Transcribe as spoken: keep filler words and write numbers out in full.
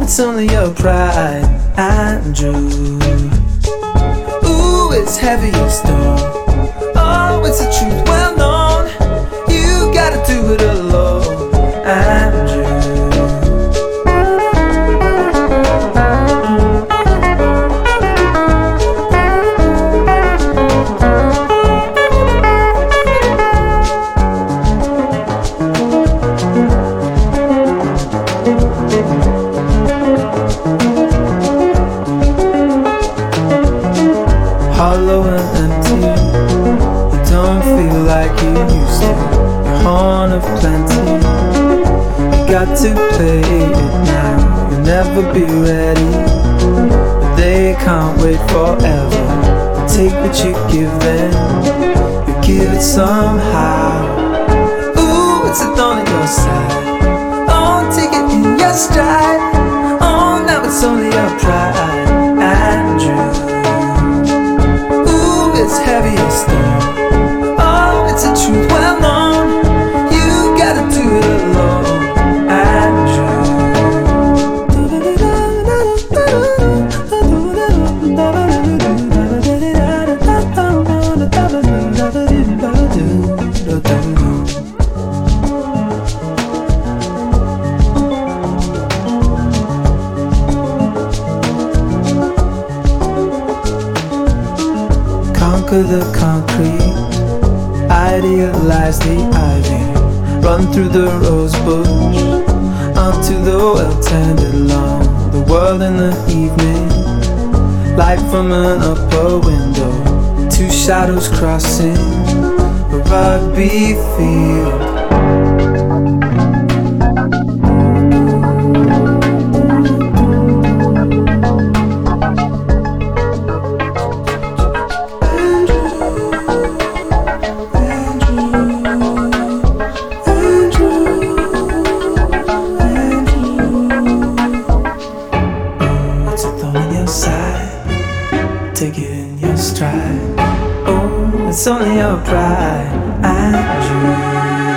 it's only your pride, Andrew. Ooh, it's heavy and stone. Oh, it's the truth, well known. You gotta do it alone, Andrew. Hollow and empty, you don't feel like you used to. You're horn of plenty, you got to play it now. You'll never be ready, but they can't wait forever. Take what you give them, you give it somehow. Ooh, it's a thorn in your side. Oh, take it in your stride. Oh, now it's only your pride, Andrew. It's heavy as stone. Oh, it's a truth well known. You gotta do it alone, Andrew. Conquer the concrete, idealize the ivy. Run through the rose bush, onto the well-tended lawn. The world in the evening, light from an upper window. Two shadows crossing a rugby field. Take it in your stride. Oh, it's only your pride, Andrew.